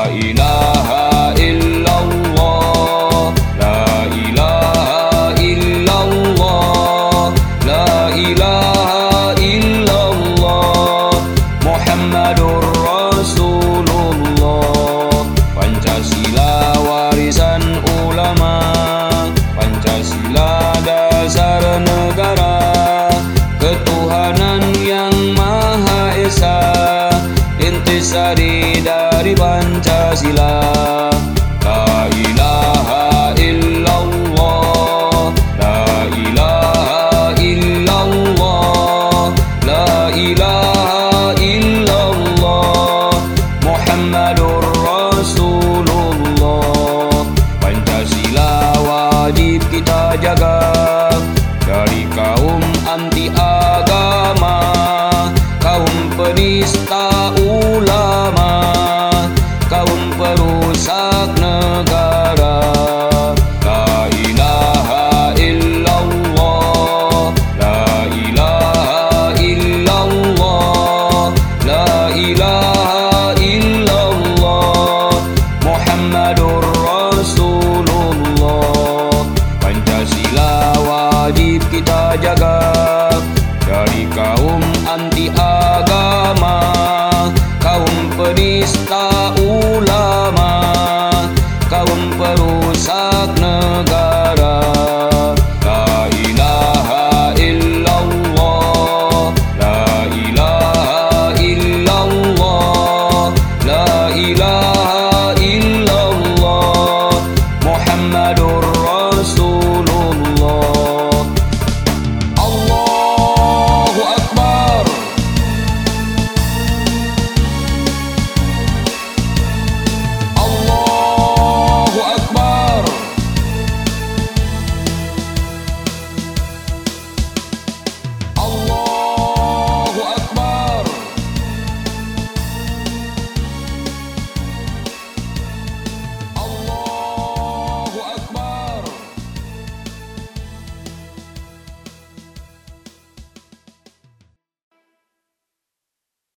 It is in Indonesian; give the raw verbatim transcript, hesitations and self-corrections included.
ilaha illallah, la ilaha illallah, la ilaha illallah, Muhammadur Rasulullah. Pancasila warisan ulama, Pancasila dasar negara, ketuhanan yang Maha Esa, intisari dari Pancasila. La ilaha illallah, la ilaha illallah, la ilaha illallah, Muhammadur Rasulullah. Pancasila wajib kita jaga dari kaum anti agama, kaum penista ulama, kaum perusak negara. La ilaha illallah, la ilaha illallah, la ilaha illallah, Muhammadur Rasulullah. Pancasila wajib kita jaga dari kaum anti agama, kaum penista ulama,